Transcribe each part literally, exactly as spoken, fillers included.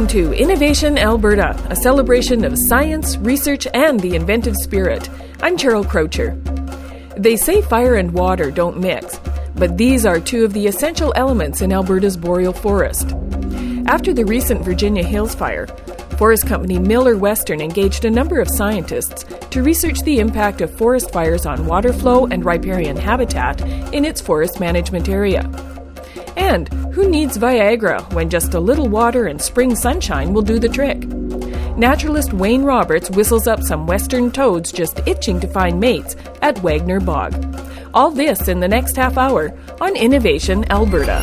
to Innovation Alberta, a celebration of science, research, and the inventive spirit. I'm Cheryl Croucher. They say fire and water don't mix, but these are two of the essential elements in Alberta's boreal forest. After the recent Virginia Hills fire, forest company Miller Western engaged a number of scientists to research the impact of forest fires on water flow and riparian habitat in its forest management area. And who needs Viagra when just a little water and spring sunshine will do the trick? Naturalist Wayne Roberts whistles up some western toads just itching to find mates at Wagner Bog. All this in the next half hour on Innovation Alberta.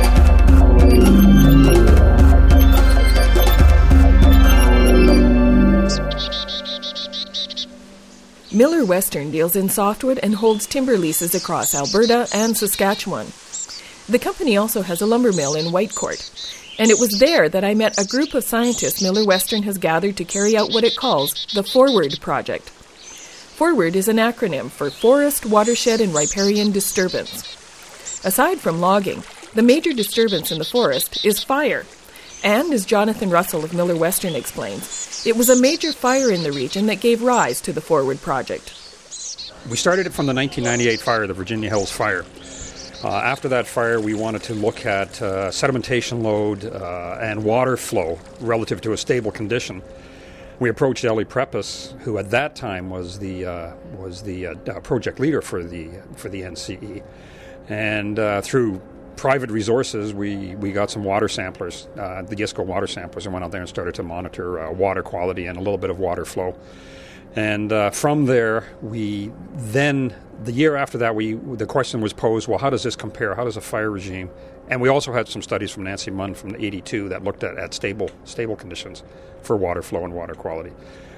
Miller Western deals in softwood and holds timber leases across Alberta and Saskatchewan. The company also has a lumber mill in Whitecourt, and it was there that I met a group of scientists Miller Western has gathered to carry out what it calls the FORWARD project. FORWARD is an acronym for Forest, Watershed, and Riparian Disturbance. Aside from logging, the major disturbance in the forest is fire. And, as Jonathan Russell of Miller Western explains, it was a major fire in the region that gave rise to the FORWARD project. We started it from the nineteen ninety-eight fire, the Virginia Hills fire. Uh, after that fire, we wanted to look at uh, sedimentation load uh, and water flow relative to a stable condition. We approached Ellie Prepis, who at that time was the uh, was the uh, project leader for the for the N C E, and uh, through private resources, we, we got some water samplers, uh, the Gisco water samplers, and went out there and started to monitor uh, water quality and a little bit of water flow. And uh, from there, we then, the year after that, we the question was posed, well, how does this compare? How does a fire regime? And we also had some studies from Nancy Munn from eighty-two that looked at, at stable stable conditions for water flow and water quality.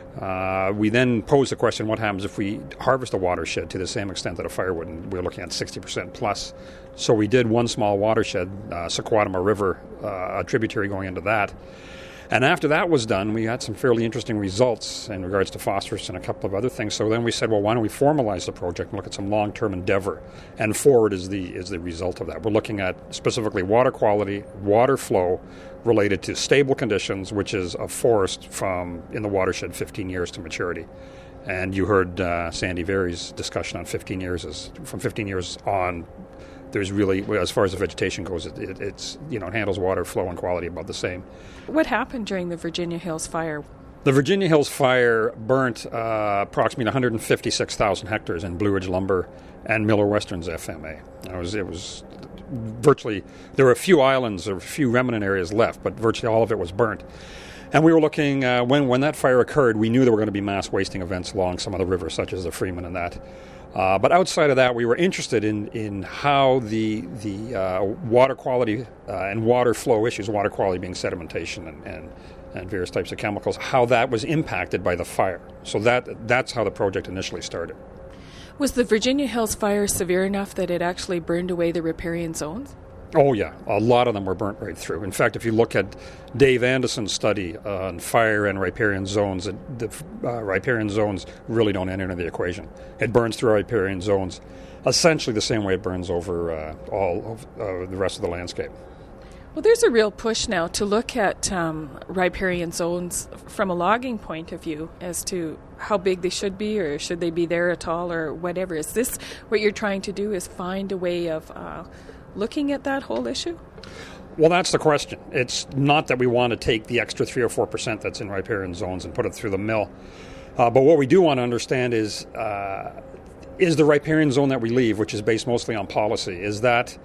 Uh, we then posed the question, what happens if we harvest a watershed to the same extent that a fire would? And we were looking at sixty percent plus. So we did one small watershed, uh, Sequatama River, uh, a tributary going into that. And after that was done, we had some fairly interesting results in regards to phosphorus and a couple of other things. So then we said, well, why don't we formalize the project and look at some long-term endeavor? And FORWARD is the is the result of that. We're looking at specifically water quality, water flow related to stable conditions, which is a forest from in the watershed fifteen years to maturity. And you heard uh, Sandy Very's discussion on fifteen years. Is from fifteen years on, there's really, as far as the vegetation goes, it, it, it's, you know, it handles water flow and quality about the same. What happened during the Virginia Hills fire? The Virginia Hills fire burnt uh, approximately one hundred fifty-six thousand hectares in Blue Ridge Lumber and Miller Western's F M A. It was, it was virtually, there were a few islands or a few remnant areas left, but virtually all of it was burnt. And we were looking, uh, when, when that fire occurred, we knew there were going to be mass wasting events along some of the rivers, such as the Freeman and that. Uh, but outside of that, we were interested in, in how the the uh, water quality uh, and water flow issues, water quality being sedimentation and, and, and various types of chemicals, how that was impacted by the fire. So that that's how the project initially started. Was the Virginia Hills fire severe enough that it actually burned away the riparian zones? Oh, yeah. A lot of them were burnt right through. In fact, if you look at Dave Anderson's study on fire and riparian zones, the uh, riparian zones really don't enter into the equation. It burns through riparian zones essentially the same way it burns over uh, all of uh, the rest of the landscape. Well, there's a real push now to look at um, riparian zones from a logging point of view as to how big they should be, or should they be there at all, or whatever. Is this what you're trying to do, is find a way of uh, looking at that whole issue? Well, that's the question. It's not that we want to take the extra three or four percent that's in riparian zones and put it through the mill. Uh, but what we do want to understand is, uh, is the riparian zone that we leave, which is based mostly on policy, is that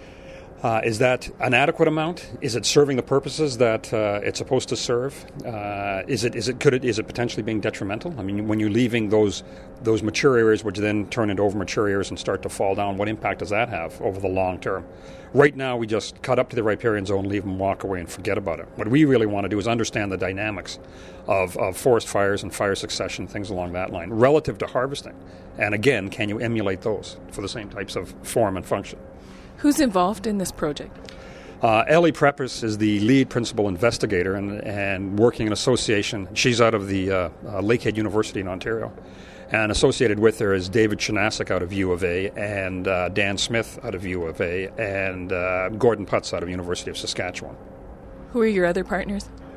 Uh, is that an adequate amount? Is it serving the purposes that uh, it's supposed to serve? Uh, is it is it could it is it potentially being detrimental? I mean, when you're leaving those those mature areas, which then turn into over mature areas and start to fall down, what impact does that have over the long term? Right now, we just cut up to the riparian zone, leave them, walk away, and forget about it. What we really want to do is understand the dynamics of, of forest fires and fire succession, things along that line, relative to harvesting. And again, can you emulate those for the same types of form and function? Who's involved in this project? Uh, Ellie Prepis is the lead principal investigator and, and working in association. She's out of the uh, uh, Lakehead University in Ontario. And associated with her is David Chanasik out of U of A, and uh, Dan Smith out of U of A, and uh, Gordon Putz out of University of Saskatchewan. Who are your other partners?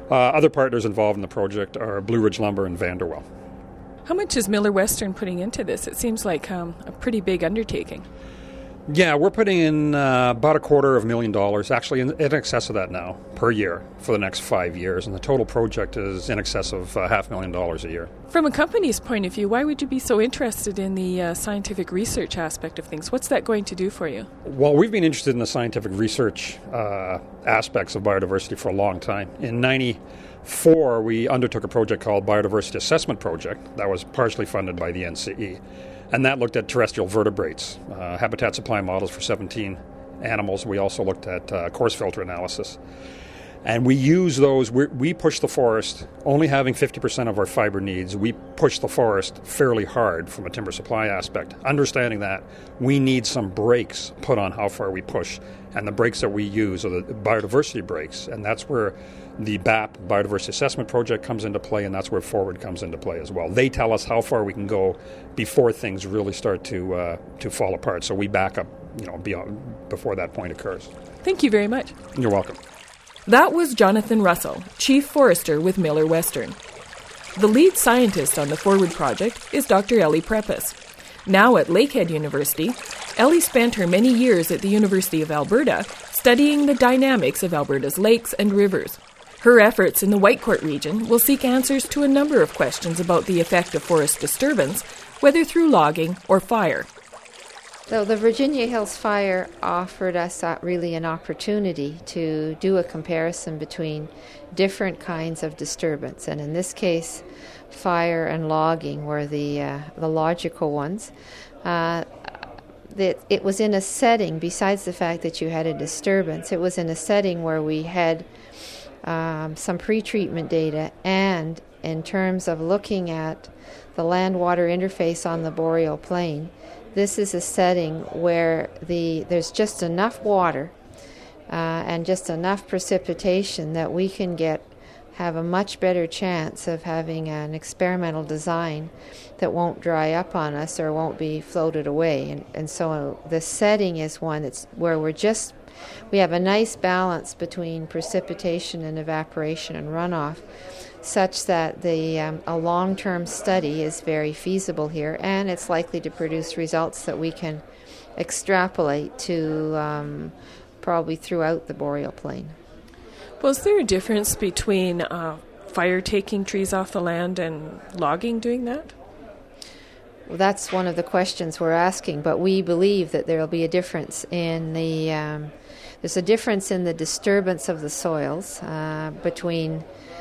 Uh, other partners involved in the project are Blue Ridge Lumber and Vanderwell. How much is Miller Western putting into this? It seems like um, a pretty big undertaking. Yeah, we're putting in uh, about a quarter of a million dollars, actually in, in excess of that now, per year for the next five years. And the total project is in excess of uh, half a million dollars a year. From a company's point of view, why would you be so interested in the uh, scientific research aspect of things? What's that going to do for you? Well, we've been interested in the scientific research uh, aspects of biodiversity for a long time. In ninety-four, we undertook a project called Biodiversity Assessment Project that was partially funded by the N C E. And that looked at terrestrial vertebrates, uh, habitat supply models for seventeen animals. We also looked at uh, coarse filter analysis. And we use those, we, we push the forest, only having fifty percent of our fiber needs, we push the forest fairly hard from a timber supply aspect, understanding that we need some brakes put on how far we push. And the brakes that we use are the biodiversity brakes, and that's where the B A P, Biodiversity Assessment Project, comes into play, and that's where Forward comes into play as well. They tell us how far we can go before things really start to uh, to fall apart, so we back up, you know, beyond, before that point occurs. Thank you very much. You're welcome. That was Jonathan Russell, Chief Forester with Miller Western. The lead scientist on the Forward project is Doctor Ellie Prepis. Now at Lakehead University, Ellie spent her many years at the University of Alberta studying the dynamics of Alberta's lakes and rivers. Her efforts in the Whitecourt region will seek answers to a number of questions about the effect of forest disturbance, whether through logging or fire. So the Virginia Hills Fire offered us uh, really an opportunity to do a comparison between different kinds of disturbance, and in this case, fire and logging were the uh, the logical ones. Uh, that it was in a setting, besides the fact that you had a disturbance, it was in a setting where we had um, some pre-treatment data, and in terms of looking at the land-water interface on the boreal plain, this is a setting where the there's just enough water uh, and just enough precipitation that we can get have a much better chance of having an experimental design that won't dry up on us or won't be floated away. And, and so the setting is one that's where we're just we have a nice balance between precipitation and evaporation and runoff, such that the um, a long-term study is very feasible here, and it's likely to produce results that we can extrapolate to um, probably throughout the boreal plain. Well, is there a difference between uh, fire taking trees off the land and logging doing that? Well, that's one of the questions we're asking, but we believe that there will be a difference in the um, there's a difference in the disturbance of the soils uh, between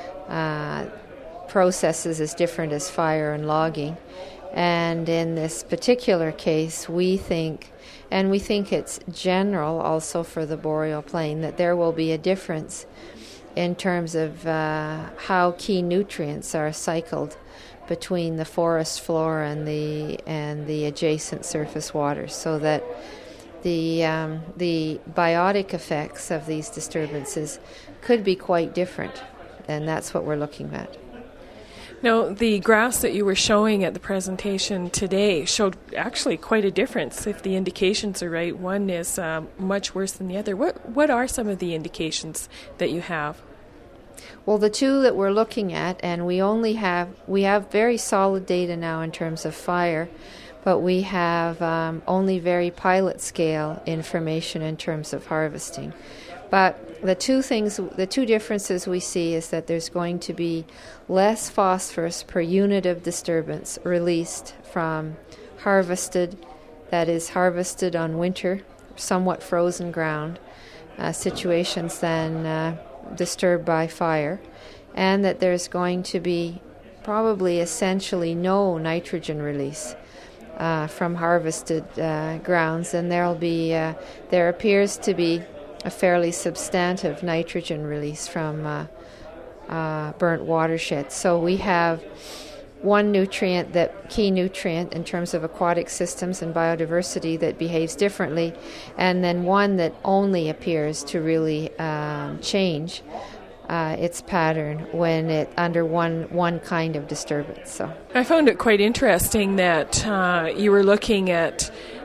Uh, processes as different as fire and logging. And in this particular case, we think, and we think it's general also for the boreal plain, that there will be a difference in terms of uh, how key nutrients are cycled between the forest floor and the and the adjacent surface waters, so that the um, the biotic effects of these disturbances could be quite different. And that's what we're looking at. Now, the graphs that you were showing at the presentation today showed actually quite a difference. If the indications are right, one is um, much worse than the other. What what are some of the indications that you have? Well, the two that we're looking at, and we only have we have very solid data now in terms of fire, but we have um, only very pilot scale information in terms of harvesting. But the two things, the two differences we see is that there's going to be less phosphorus per unit of disturbance released from harvested, that is harvested on winter, somewhat frozen ground uh, situations than uh, disturbed by fire, and that there's going to be probably essentially no nitrogen release uh, from harvested uh, grounds, and there'll be uh, there appears to be a fairly substantive nitrogen release from uh, uh, burnt watersheds. So we have one nutrient, that key nutrient in terms of aquatic systems and biodiversity, that behaves differently, and then one that only appears to really um, change uh, its pattern when it under one one kind of disturbance. So I found it quite interesting that uh, you were looking at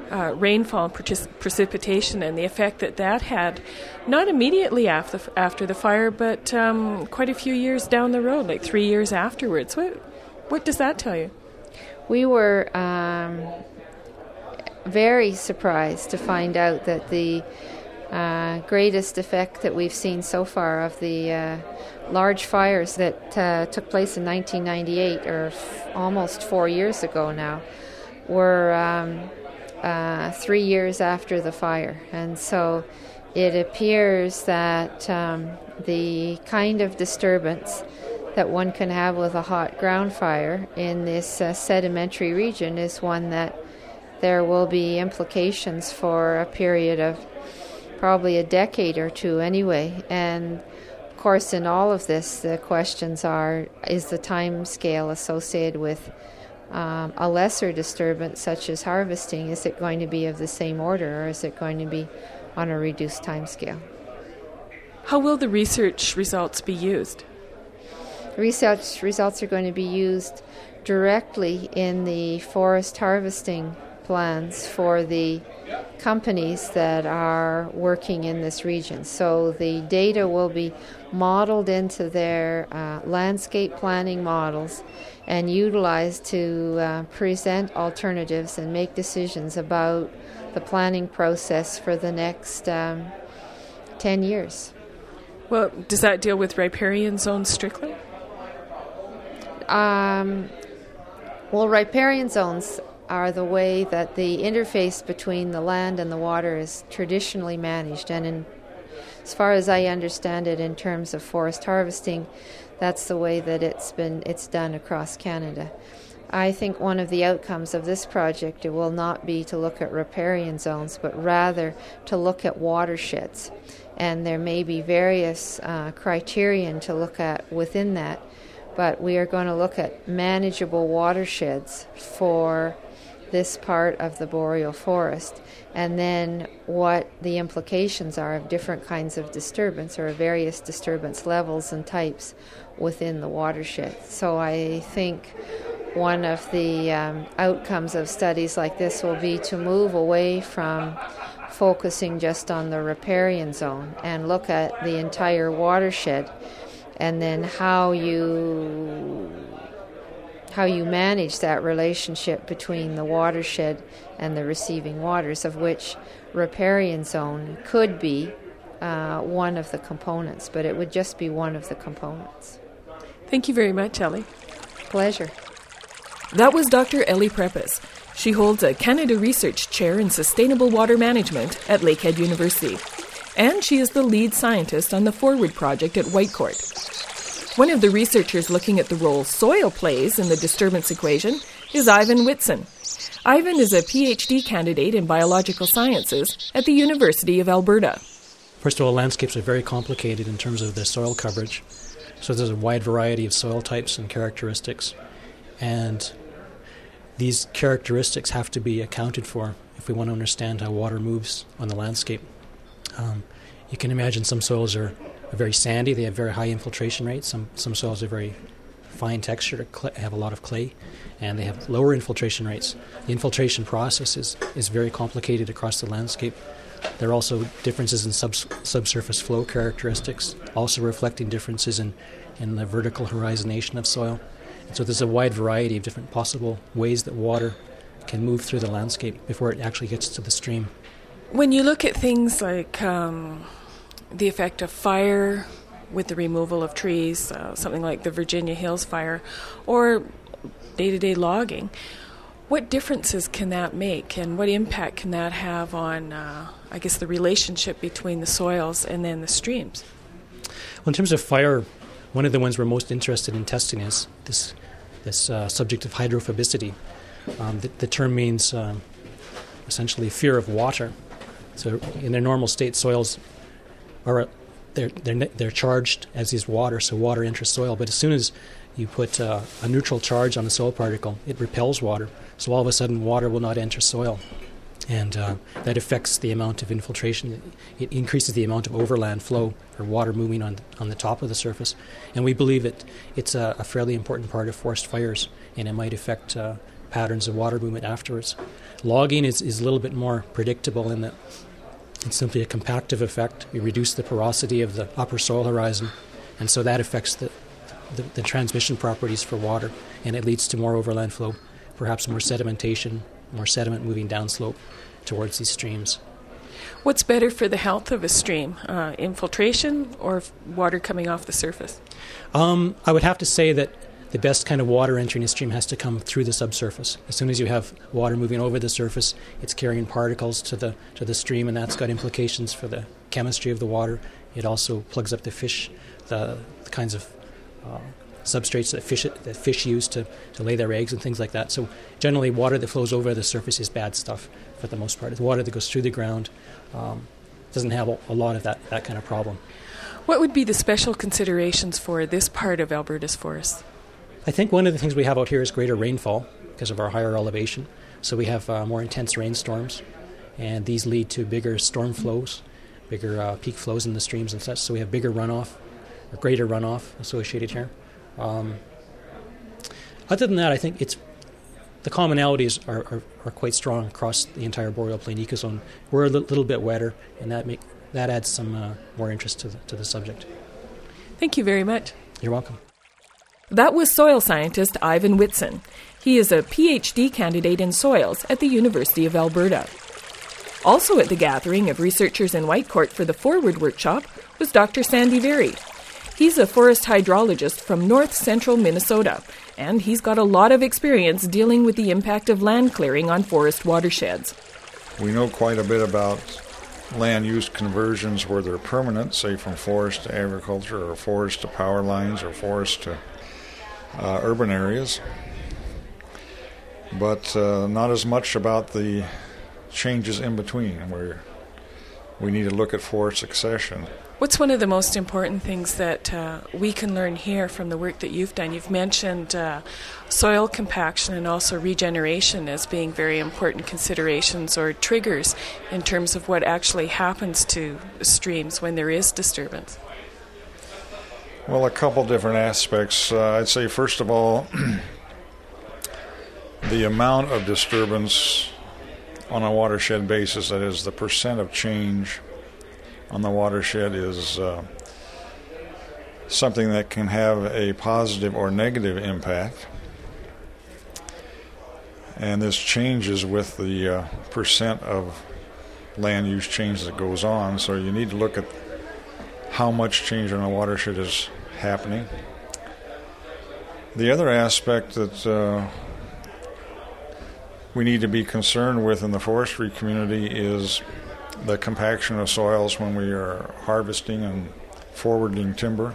uh, rainfall and partic- precipitation and the effect that that had, not immediately after, after the fire, but um, quite a few years down the road, like three years afterwards. What, what does that tell you? We were um, very surprised to find out that the uh, greatest effect that we've seen so far of the uh, large fires that uh, took place in nineteen ninety-eight, or f- almost four years ago now, were um, uh, three years after the fire. And so it appears that um, the kind of disturbance that one can have with a hot ground fire in this uh, sedimentary region is one that there will be implications for a period of probably a decade or two anyway. And of course, in all of this, the questions are, is the time scale associated with um, a lesser disturbance such as harvesting, is it going to be of the same order, or is it going to be on a reduced time scale? How will the research results be used? Research results are going to be used directly in the forest harvesting plans for the companies that are working in this region. So the data will be modeled into their uh, landscape planning models and utilized to uh, present alternatives and make decisions about the planning process for the next um, ten years. Well, does that deal with riparian zones strictly? Um, well, riparian zones are the way that the interface between the land and the water is traditionally managed. And in, as far as I understand it, in terms of forest harvesting, that's the way that it's been it's done across Canada. I think one of the outcomes of this project, it will not be to look at riparian zones, but rather to look at watersheds. And there may be various uh, criterion to look at within that, but we are going to look at manageable watersheds for this part of the boreal forest, and then what the implications are of different kinds of disturbance or various disturbance levels and types within the watershed. So I think one of the um, outcomes of studies like this will be to move away from focusing just on the riparian zone and look at the entire watershed, and then how you how you manage that relationship between the watershed and the receiving waters, of which riparian zone could be uh, one of the components, but it would just be one of the components. Thank you very much, Ellie. Pleasure. That was Doctor Ellie Prepis. She holds a Canada Research Chair in Sustainable Water Management at Lakehead University, and she is the lead scientist on the Forward project at Whitecourt. One of the researchers looking at the role soil plays in the disturbance equation is Ivan Whitson. Ivan is a P H D candidate in biological sciences at the University of Alberta. First of all, landscapes are very complicated in terms of their soil coverage. So there's a wide variety of soil types and characteristics. And these characteristics have to be accounted for if we want to understand how water moves on the landscape. Um, you can imagine some soils are very sandy, they have very high infiltration rates. Some some soils are very fine textured, have a lot of clay, and they have lower infiltration rates. The infiltration process is, is very complicated across the landscape. There are also differences in sub, subsurface flow characteristics, also reflecting differences in, in the vertical horizonation of soil. And so there's a wide variety of different possible ways that water can move through the landscape before it actually gets to the stream. When you look at things like um, the effect of fire with the removal of trees, uh, something like the Virginia Hills fire, or day-to-day logging, what differences can that make, and what impact can that have on, uh, I guess, the relationship between the soils and then the streams? Well, in terms of fire, one of the ones we're most interested in testing is this this uh, subject of hydrophobicity. Um, the, the term means um, essentially fear of water. So in their normal state, soils are they're they're they're charged as is water, so water enters soil. But as soon as you put uh, a neutral charge on the soil particle, it repels water. So all of a sudden, water will not enter soil, and uh, that affects the amount of infiltration. It increases the amount of overland flow, or water moving on on the top of the surface. And we believe that it's a, a fairly important part of forest fires, and it might affect uh, patterns of water movement afterwards. Logging is, is a little bit more predictable in that it's simply a compactive effect. We reduce the porosity of the upper soil horizon, and so that affects the, the, the transmission properties for water, and it leads to more overland flow, perhaps more sedimentation, more sediment moving downslope towards these streams. What's better for the health of a stream, uh, infiltration or f- water coming off the surface? Um, I would have to say that the best kind of water entering a stream has to come through the subsurface. As soon as you have water moving over the surface, it's carrying particles to the to the stream, and that's got implications for the chemistry of the water. It also plugs up the fish, the, the kinds of uh, substrates that fish that fish use to, to lay their eggs and things like that. So generally, water that flows over the surface is bad stuff for the most part. The water that goes through the ground um, doesn't have a, a lot of that, that kind of problem. What would be the special considerations for this part of Alberta's forests? I think one of the things we have out here is greater rainfall because of our higher elevation. So we have uh, more intense rainstorms, and these lead to bigger storm flows, bigger uh, peak flows in the streams and such. So we have bigger runoff, or greater runoff associated here. Um, other than that, I think it's the commonalities are, are, are quite strong across the entire boreal plain ecozone. We're a li- little bit wetter, and that make that adds some uh, more interest to the, to the subject. Thank you very much. You're welcome. That was soil scientist Ivan Whitson. He is a P H D candidate in soils at the University of Alberta. Also at the gathering of researchers in Whitecourt for the Forward workshop was Doctor Sandy Very. He's a forest hydrologist from north central Minnesota, and he's got a lot of experience dealing with the impact of land clearing on forest watersheds. We know quite a bit about land use conversions where they're permanent, say from forest to agriculture or forest to power lines or forest to uh, urban areas, but uh, not as much about the changes in between where we need to look at forest succession. What's one of the most important things that uh, we can learn here from the work that you've done? You've mentioned uh, soil compaction and also regeneration as being very important considerations or triggers in terms of what actually happens to streams when there is disturbance. Well, a couple different aspects. Uh, I'd say, first of all, the amount of disturbance on a watershed basis, that is, the percent of change on the watershed, is uh, something that can have a positive or negative impact. And this changes with the uh, percent of land use change that goes on. So you need to look at how much change on a watershed is happening. The other aspect that uh, we need to be concerned with in the forestry community is the compaction of soils when we are harvesting and forwarding timber.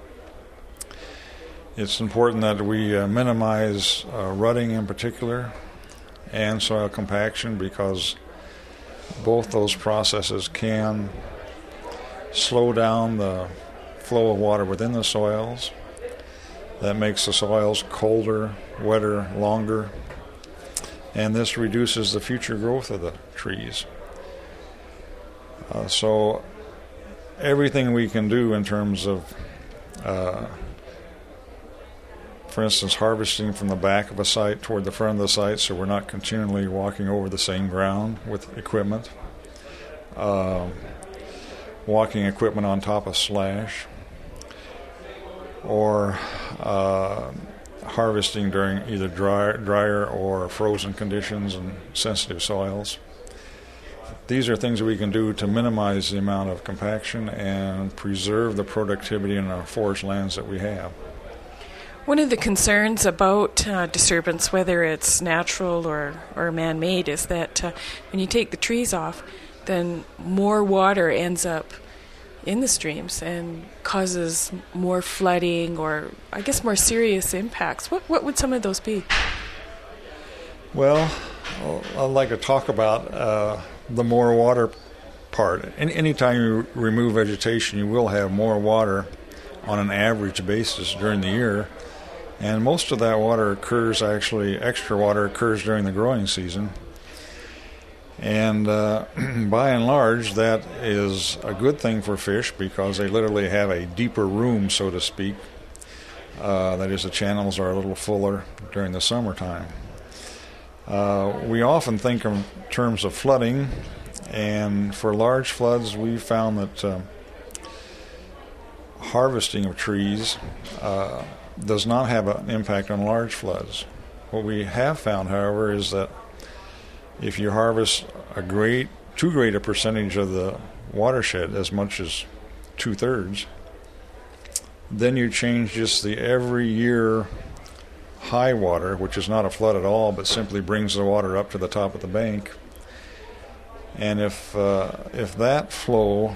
It's important that we uh, minimize uh, rutting in particular and soil compaction, because both those processes can slow down the flow of water within the soils. That makes the soils colder, wetter, longer, and this reduces the future growth of the trees. Uh, so everything we can do in terms of, uh, for instance, harvesting from the back of a site toward the front of the site so we're not continually walking over the same ground with equipment, uh, walking equipment on top of slash, or uh, harvesting during either dry, drier or frozen conditions and sensitive soils. These are things that we can do to minimize the amount of compaction and preserve the productivity in our forest lands that we have. One of the concerns about uh, disturbance, whether it's natural or, or man-made, is that uh, when you take the trees off, then more water ends up in the streams and causes more flooding or, I guess, more serious impacts. What, what would some of those be? Well, I'd like to talk about uh, the more water part. Any anytime you remove vegetation, you will have more water on an average basis during the year, and most of that water occurs, actually extra water occurs during the growing season. And uh, by and large, that is a good thing for fish because they literally have a deeper room, so to speak. Uh, that is, the channels are a little fuller during the summertime. Uh, we often think in terms of flooding, and for large floods, we found that uh, harvesting of trees uh, does not have an impact on large floods. What we have found, however, is that if you harvest a great, too great a percentage of the watershed, as much as two-thirds, then you change just the every year high water, which is not a flood at all, but simply brings the water up to the top of the bank. And if uh, if that flow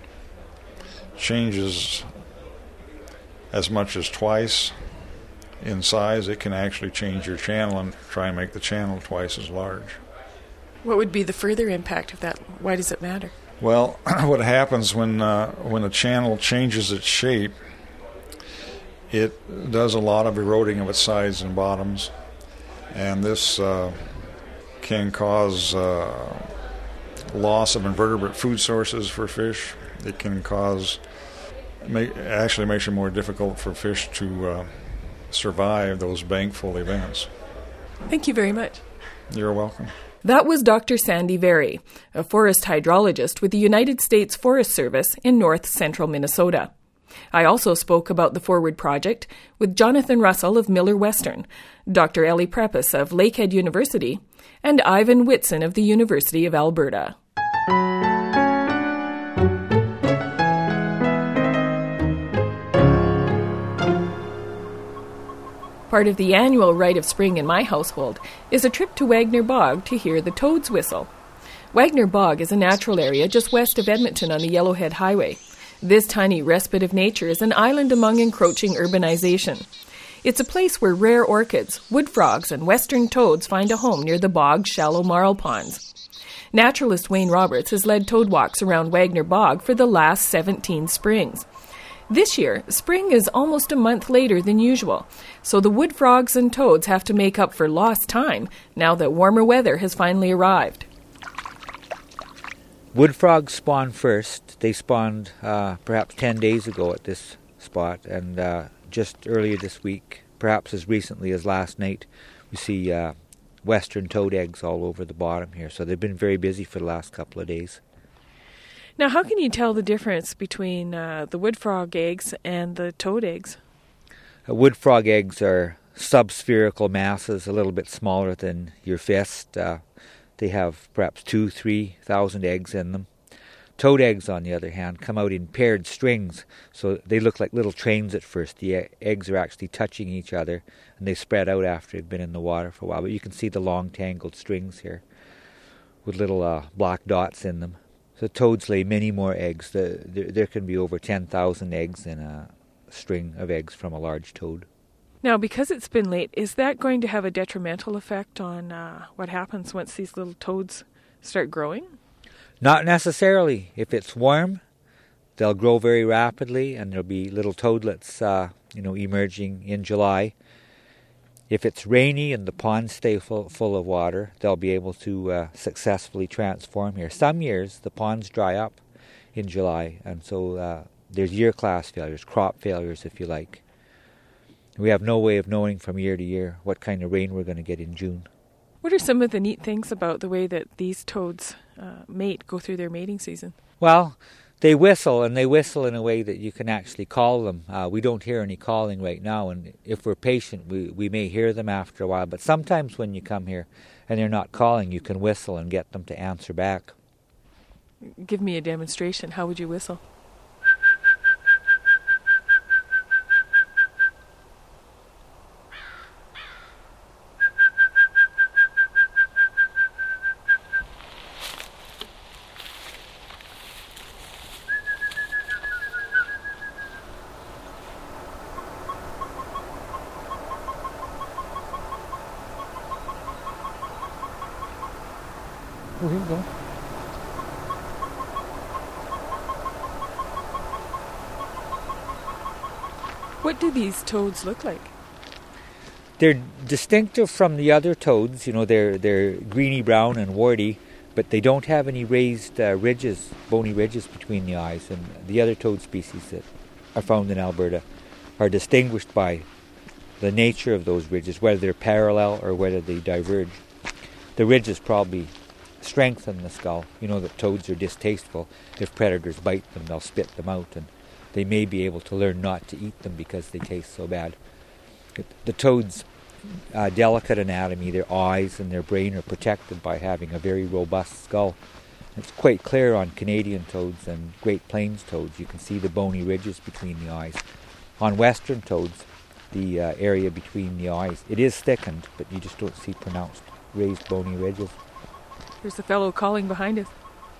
changes as much as twice in size, it can actually change your channel and try and make the channel twice as large. What would be the further impact of that? Why does it matter? Well, what happens when uh, when a channel changes its shape, it does a lot of eroding of its sides and bottoms, and this uh, can cause uh, loss of invertebrate food sources for fish. It can cause, make, actually makes it more difficult for fish to uh, survive those bankful events. Thank you very much. You're welcome. That was Doctor Sandy Very, a forest hydrologist with the United States Forest Service in north central Minnesota. I also spoke about the Forward Project with Jonathan Russell of Miller Western, Doctor Ellie Prepis of Lakehead University, and Ivan Whitson of the University of Alberta. Part of the annual rite of spring in my household is a trip to Wagner Bog to hear the toads whistle. Wagner Bog is a natural area just west of Edmonton on the Yellowhead Highway. This tiny respite of nature is an island among encroaching urbanization. It's a place where rare orchids, wood frogs, and western toads find a home near the bog's shallow marl ponds. Naturalist Wayne Roberts has led toad walks around Wagner Bog for the last seventeen springs. This year, spring is almost a month later than usual, so the wood frogs and toads have to make up for lost time now that warmer weather has finally arrived. Wood frogs spawn first. They spawned uh, perhaps ten days ago at this spot, and uh, just earlier this week, perhaps as recently as last night, we see uh, western toad eggs all over the bottom here. So they've been very busy for the last couple of days. Now, how can you tell the difference between uh, the wood frog eggs and the toad eggs? Uh, wood frog eggs are subspherical masses, a little bit smaller than your fist. Uh, they have perhaps two, three thousand eggs in them. Toad eggs, on the other hand, come out in paired strings, so they look like little trains at first. The e- eggs are actually touching each other, and they spread out after they've been in the water for a while. But you can see the long tangled strings here with little uh, black dots in them. So toads lay many more eggs. The, there, there can be over ten thousand eggs in a string of eggs from a large toad. Now, because it's been late, is that going to have a detrimental effect on uh, what happens once these little toads start growing? Not necessarily. If it's warm, they'll grow very rapidly, and there'll be little toadlets, uh, you know, emerging in July. If it's rainy and the ponds stay full, full of water, they'll be able to uh, successfully transform here. Some years, the ponds dry up in July, and so uh, there's year class failures, crop failures, if you like. We have no way of knowing from year to year what kind of rain we're going to get in June. What are some of the neat things about the way that these toads uh, mate, go through their mating season? Well, they whistle, and they whistle in a way that you can actually call them. Uh, we don't hear any calling right now, and if we're patient, we, we may hear them after a while. But sometimes when you come here and they're not calling, you can whistle and get them to answer back. Give me a demonstration. How would you whistle? Oh, here we go. What do these toads look like? They're distinctive from the other toads. You know, they're they're greeny brown and warty, but they don't have any raised uh, ridges, bony ridges between the eyes. And the other toad species that are found in Alberta are distinguished by the nature of those ridges, whether they're parallel or whether they diverge. the ridges probably strengthen the skull. You know that toads are distasteful. If predators bite them, they'll spit them out, and they may be able to learn not to eat them because they taste so bad. The toad's uh, delicate anatomy, their eyes and their brain are protected by having a very robust skull. It's quite clear on Canadian toads and Great Plains toads. You can see the bony ridges between the eyes. On western toads, the uh, area between the eyes, it is thickened, but you just don't see pronounced raised bony ridges. There's the fellow calling behind us.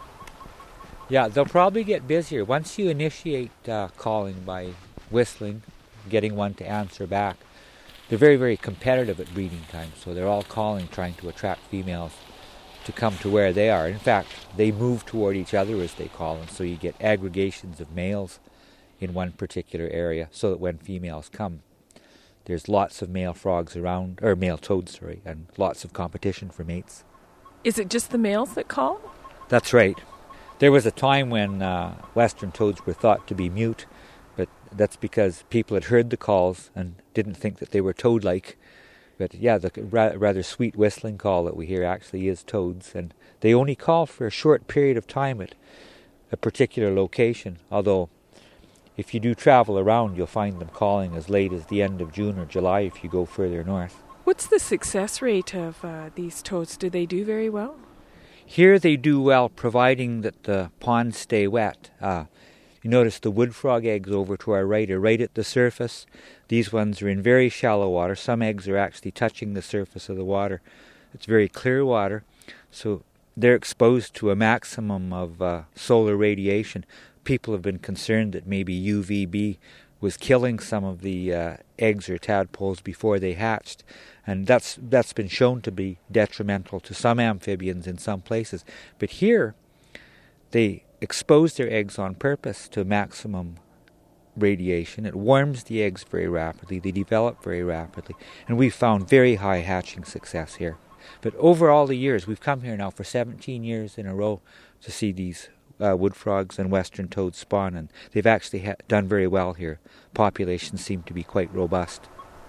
Yeah, they'll probably get busier. Once you initiate uh, calling by whistling, getting one to answer back, they're very, very competitive at breeding time, so they're all calling, trying to attract females to come to where they are. In fact, they move toward each other as they call, and so you get aggregations of males in one particular area, so that when females come, there's lots of male frogs around, or male toads, sorry, and lots of competition for mates. Is it just the males that call? That's right. There was a time when uh, western toads were thought to be mute, but that's because people had heard the calls and didn't think that they were toad-like. But yeah, the ra- rather sweet whistling call that we hear actually is toads, and they only call for a short period of time at a particular location, although if you do travel around, you'll find them calling as late as the end of June or July if you go further north. What's the success rate of uh, these toads? Do they do very well? Here they do well, providing that the ponds stay wet. Uh, you notice the wood frog eggs over to our right are right at the surface. These ones are in very shallow water. Some eggs are actually touching the surface of the water. It's very clear water, so they're exposed to a maximum of uh, solar radiation. People have been concerned that maybe U V B was killing some of the uh, eggs or tadpoles before they hatched, and that's that's been shown to be detrimental to some amphibians in some places. But here, they expose their eggs on purpose to maximum radiation. It warms the eggs very rapidly. They develop very rapidly, and we've found very high hatching success here. But over all the years, we've come here now for seventeen years in a row to see these Uh, wood frogs and western toads spawn, and they've actually ha- done very well here. Populations seem to be quite robust.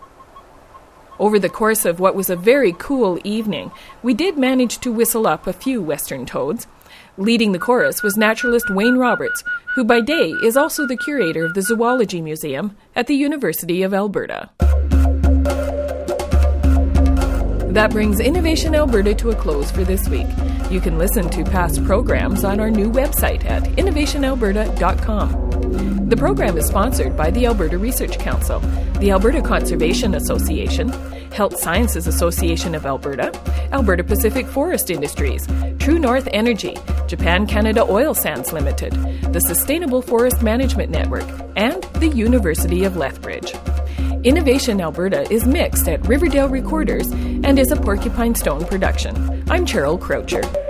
Over the course of what was a very cool evening, we did manage to whistle up a few western toads. Leading the chorus was naturalist Wayne Roberts, who by day is also the curator of the Zoology Museum at the University of Alberta. That brings Innovation Alberta to a close for this week. You can listen to past programs on our new website at innovation alberta dot com. The program is sponsored by the Alberta Research Council, the Alberta Conservation Association, Health Sciences Association of Alberta, Alberta Pacific Forest Industries, True North Energy, Japan Canada Oil Sands Limited, the Sustainable Forest Management Network, and the University of Lethbridge. Innovation Alberta is mixed at Riverdale Recorders and is a Porcupine Stone production. I'm Cheryl Croucher.